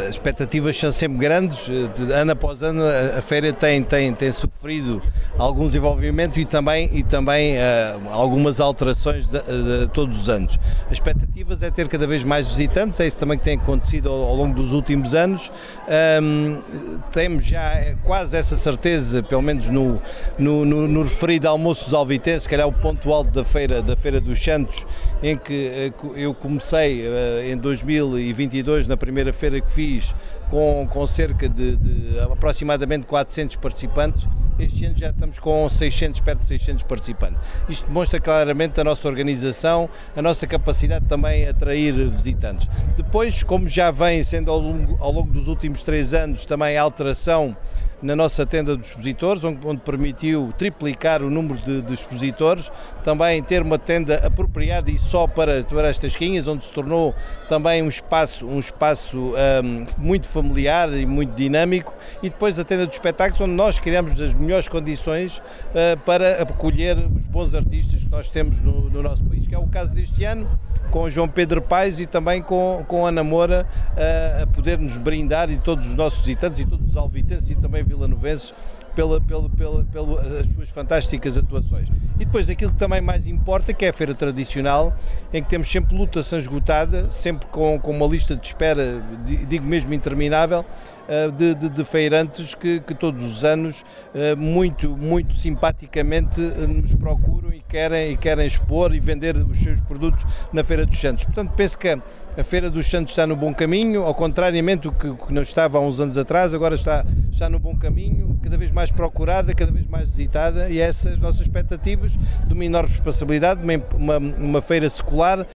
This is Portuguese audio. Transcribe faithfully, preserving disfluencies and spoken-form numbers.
as expectativas são sempre grandes, de ano após ano a, a feira tem, tem, tem sofrido algum desenvolvimento e também, e também uh, algumas alterações de, de, de todos os anos. As expectativas é ter cada vez mais visitantes, é isso também que tem acontecido ao, ao longo dos últimos anos. Um, temos já quase essa certeza, pelo menos no, no, no, no referido almoço dos alvitenses, se calhar o ponto alto da feira, da Feira dos Santos, em que uh, eu comecei uh, em dois mil e vinte e dois, na primeira feira que fiz, com, com cerca de, de aproximadamente quatrocentos participantes. Este ano já estamos com seiscentos, perto de seiscentos participantes. Isto demonstra claramente a nossa organização, a nossa capacidade também de atrair visitantes. Depois, como já vem sendo ao longo, ao longo dos últimos três anos, também a alteração na nossa tenda dos expositores, onde, onde permitiu triplicar o número de, de expositores, também ter uma tenda apropriada e só para, para estas quinhas, onde se tornou também um espaço, um espaço um, muito familiar e muito dinâmico, e depois a tenda dos espetáculos, onde nós criamos as melhores condições uh, para acolher os bons artistas que nós temos no, no nosso país, que é o caso deste ano, com o João Pedro Paes e também com, com a Ana Moura uh, a poder nos brindar, e todos os nossos visitantes e todos os alvitenses e também vilanovenses pela, pela, pela, pelas suas fantásticas atuações. E depois aquilo que também mais importa, que é a feira tradicional, em que temos sempre lotação esgotada, sempre com, com uma lista de espera, digo mesmo interminável, De, de, de feirantes que, que todos os anos muito, muito simpaticamente nos procuram e querem, e querem expor e vender os seus produtos na Feira dos Santos. Portanto, penso que a Feira dos Santos está no bom caminho, ao contrariamente do que, que não estava há uns anos atrás, agora está, está no bom caminho, cada vez mais procurada, cada vez mais visitada, e essas nossas expectativas de uma enorme responsabilidade, uma, uma, uma feira secular,